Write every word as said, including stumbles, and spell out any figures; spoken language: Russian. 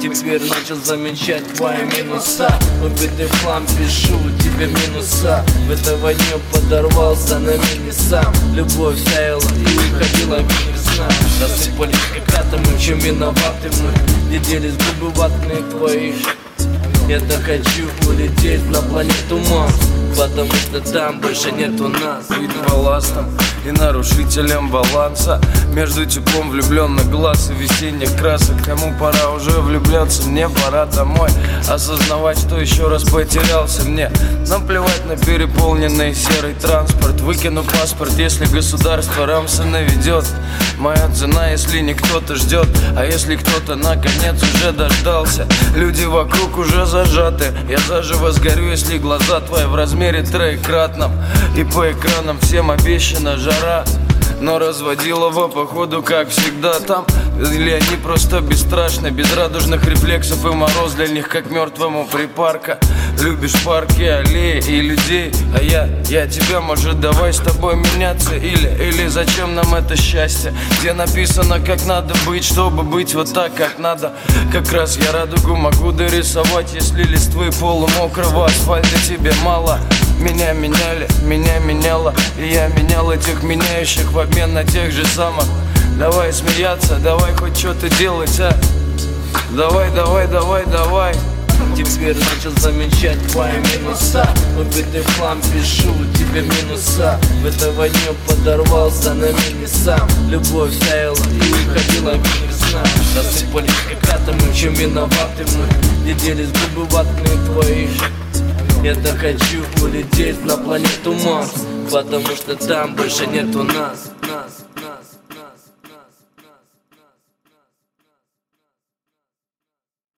Теперь начал замечать твои минуса. Убитый в хлам пишу тебе минуса. В этой войне подорвался на мини сам. Любовь таяла и уходила весна. Засыпались как атомы, чем виноваты мы. Не делись губы ватные твои. Я-то хочу улететь на планету Марс, потому что там больше нету нас. Быть балластом и нарушителем баланса между теплом влюбленных глаз и весенних красок. Кому пора уже влюбляться, мне пора домой. Осознавать, что еще раз потерялся мне. Наплевать на переполненный серый транспорт. Выкину паспорт, если государство рамсы наведет. Моя цена, если не кто-то ждет. А если кто-то наконец уже дождался. Люди вокруг уже зажаты. Я заживо сгорю, если глаза твои в размере троекратном. И по экранам всем обещана жара. Но разводилова походу как всегда там. Или они просто бесстрашны, без радужных рефлексов. И мороз для них как мертвому припарка. Любишь парки, аллеи и людей. А я, я тебя, может, давай с тобой меняться. Или, или зачем нам это счастье, где написано, как надо быть, чтобы быть вот так, как надо. Как раз я радугу могу дорисовать, если листвы полумокрого асфальта тебе мало. Меня меняли, меня меняло, и я менял этих меняющих в обмен на тех же самых. Давай смеяться, давай хоть что-то делать, а? Давай, давай, давай, давай. Теперь начал замечать твои минуса. Убитый в хлам пишу тебе минуса. В этой войне подорвался на мини сам. Любовь таяла и уходила весна. Засыпались как атомы, чем виноваты мы. Не делись губы ватные твои. Я-то хочу улететь на планету Марс, потому что там больше нету нас.